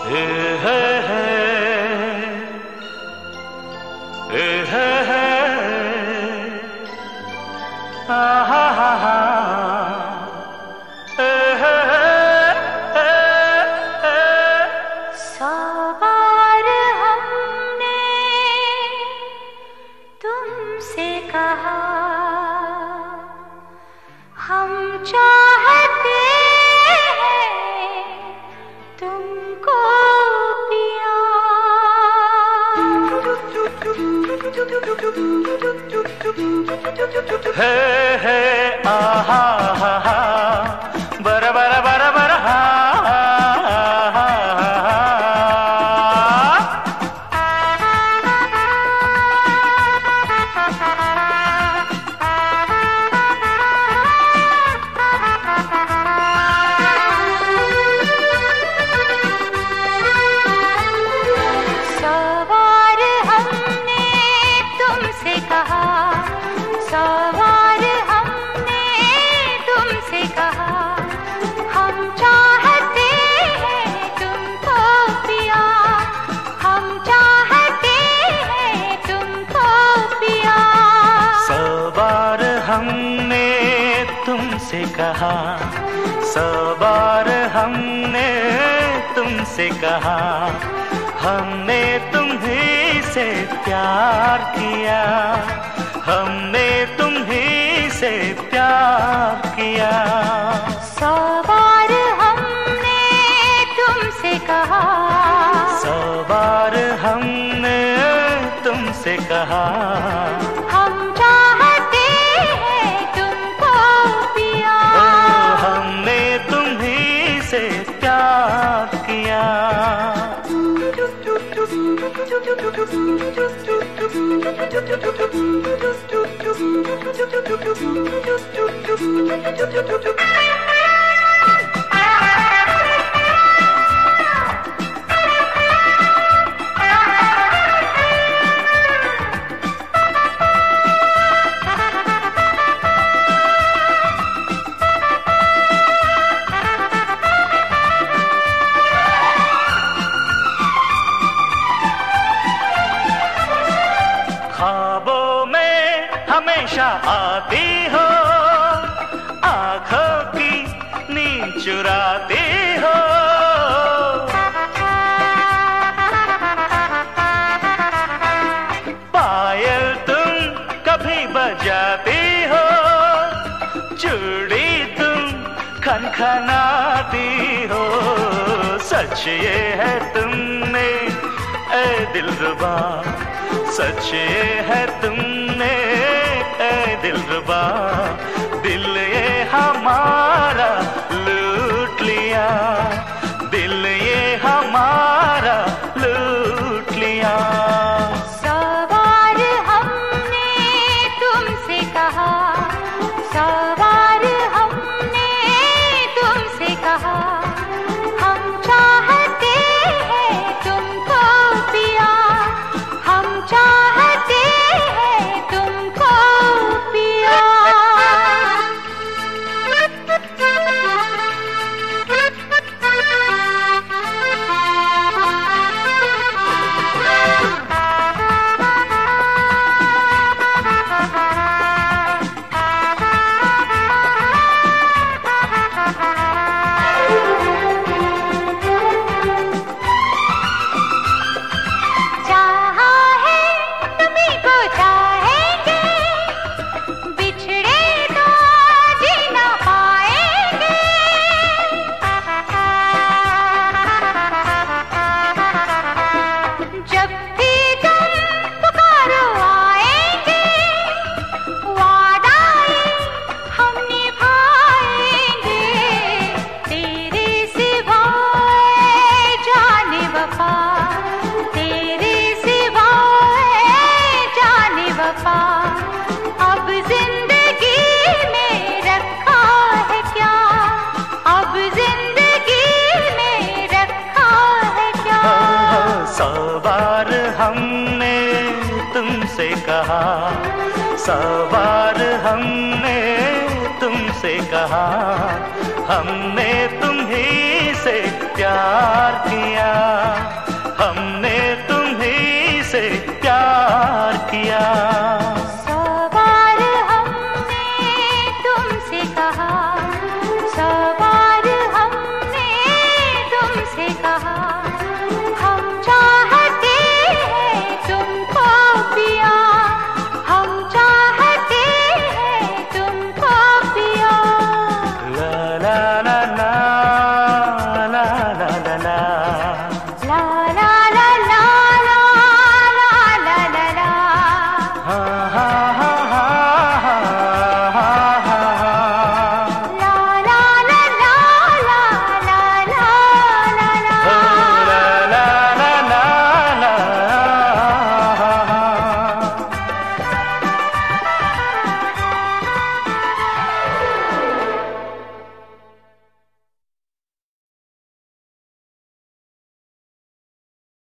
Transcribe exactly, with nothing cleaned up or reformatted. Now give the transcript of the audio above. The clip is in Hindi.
ए है है, ए है है, आ हा हा हा, ए है है, ए है। सौ बार हमने तुमसे कहा हम चाहते हैं तुमको पिया। है है आहा हा हा, बरा बरा बरा बरा हा हा हा हा। सौ बार हमने तुमसे कहा, सौ बार हमने तुमसे कहा हम चाहते हैं तुमको पिया, हम चाहते हैं तुमको पिया। सौ बार हमने तुमसे कहा, सौ बार हमने तुमसे कहा हमने तुम्हीं से प्यार किया, हमने तुम्हीं से प्यार किया। सौ बार हमने तुमसे कहा, सौ बार हमने तुमसे कहा हम चाहते हैं तुमको पिया। ओ, हमने तुम्हीं से प्यार किया। ख्वाबों में हमेशा आती हो, आँखों की नींद चुराती हो। पायल तुम कभी बजाती हो, चूड़ी तुम खनखनाती हो। सच ये है तुमने ऐ दिलरुबा, सच ये है तुमने ऐ दिलरुबा, दिल ये हमारा लूट लिया, दिल ये हमारा लूट लिया। सौ बार हमने तुमसे कहा, सौ बार हमने तुमसे कहा हम चाहते हैं तुमको पिया, हम चाहते हैं तुमको पिया। चाहा है तुम्हीं को चाहेंगे, बिछड़े तो जी ना पाएंगे। जब भी तुम पुकारो आएंगे, वादा ये हम निभाएंगे। तेरे सिवा जाने वफा, तेरे सिवा जाने वफा, अब जिंदगी में रखा है क्या, अब जिंदगी में रखा है क्या। सौ बार हमने तुमसे कहा, सौ बार हमने तुमसे कहा हमने तुम्हीं से प्यार किया।